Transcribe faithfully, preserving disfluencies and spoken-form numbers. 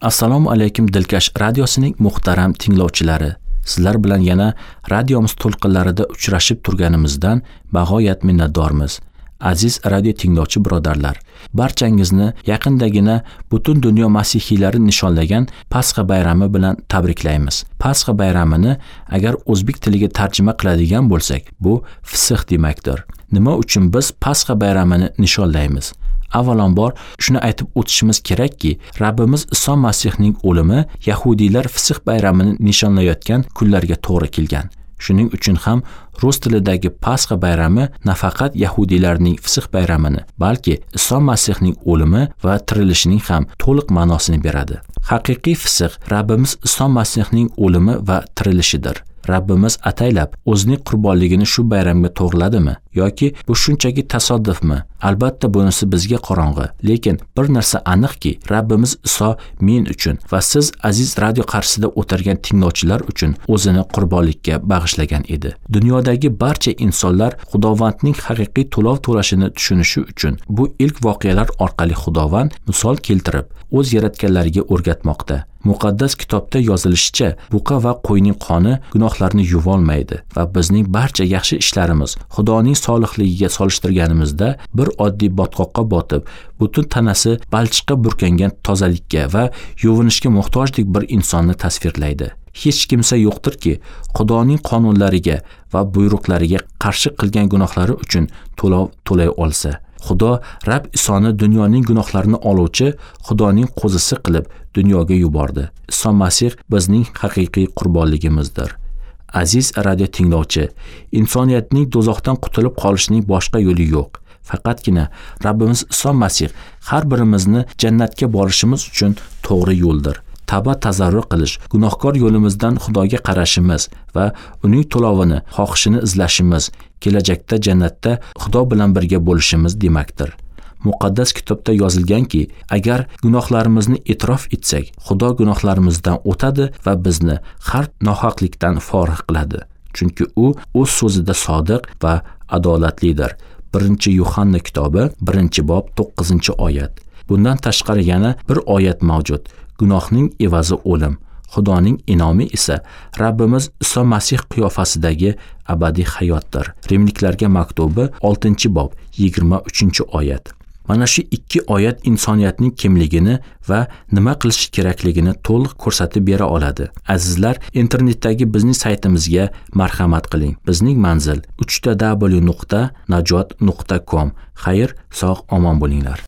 Assalomu alaykum Dilkash radiosining muhtaram tinglovchilari. Sizlar bilan yana radiomiz to'lqinlarida uchrashib turganimizdan bag'oyat minnatdormiz. Aziz radio tinglovchi birodarlar, barchangizni yaqindagina butun dunyo masihiylari nishonlagan Pasxa bayrami bilan tabriklaymiz. Pasxa bayramini agar o'zbek tiliga tarjima qiladigan bo'lsak, bu fisq demakdir. Nima uchun biz Pasxa bayramini nishonlaymiz? Avvalambor shuni aytib o'tishimiz kerakki, Rabbimiz Iso Masihning o'limi Yahudiylar fisq bayramini nishonlayotgan kunlarga to'g'ri kelgan. Shuning uchun ham rus tilidagi Pasxa bayrami nafaqat Yahudiylarning fisq bayramini, balki Iso Masihning o'limi va tirilishining ham to'liq ma'nosini beradi. Haqiqiy fisq Rabbimiz Iso Masihning o'limi va tirilishidir. Rabbimiz ataylab o'zining qurbonligini shu bayramga to'g'riladimi yoki bu shunchaki tasodifmi? Albatta bunisi bizga qorong'i, lekin bir narsa aniqki, Rabbimiz Iso men uchun va siz aziz radio qarshisida o'tirgan tinglovchilar uchun o'zini qurbonlikka bag'ishlagan edi. Dunyodagi barcha insonlar Xudovandning haqiqiy to'lov to'lashini tushunishi uchun bu ilk voqealar orqali Xudovand misol keltirib o'z yaratganlariga o'rgatmoqda. Muqaddas kitobda yozilishicha, buqa va qo'yning qoni gunohlarni yuvolmaydi va bizning barcha yaxshi ishlarimiz Xudoning solihligiga solishtirganimizda bir oddiy botqoqqa botib, butun tanasi balchiqqa burkangan tozalikka va yuvinishga muhtojlik bir insonni tasvirlaydi. Hech kimsa yo'qdirki, Xudoning qonunlariga va buyruqlariga qarshi qilgan gunohlari uchun to'lov to'lay olsa. Xudo Rabb Isoni dunyoning gunohlarini oluvchi Xudoning qo'zisi qilib dunyoga yubordi. Iso Masih bizning haqiqiy qurbonligimizdir. Aziz radio tinglovchi, insoniyatning do'zaxdan qutulib qolishining boshqa yo'li yo'q. Faqatgina Rabbimiz Iso Masih har birimizni jannatga borishimiz uchun to'g'ri yo'ldir. Tavba tazarru qilish, gunohkor yo'limizdan Xudoga qarashimiz va uning to'lovini, xohishini izlashimiz, kelajakda jannatda Xudo bilan birga bo'lishimiz demakdir. Muqaddas kitobda yozilganki, agar gunohlarimizni e'tirof etsak, Xudo gunohlarimizdan o'tadi va bizni har nohaqlikdan forig' qiladi. Chunki u o'z so'zida sodiq va adolatlidir. birinchi Yuhanna kitobi birinchi bob to'qqizinchi oyat. Bundan tashqari yana bir oyat mavjud. Gunohning evazi o'lim, Xudoning inomi esa Rabbimiz Iso Masih qiyofasidagi abadiy hayotdir. Rimliklarga maktubi oltinchi bob yigirma uchinchi oyat. Mana shu ikki oyat insoniyatning kimligini va nima qilish kerakligini to'liq ko'rsatib bera oladi. Azizlar, internetdagi bizning saytimizga marhamat qiling. Bizning manzil uch w nuqta najot nuqta com. Xayr, sog' omon bo'linglar.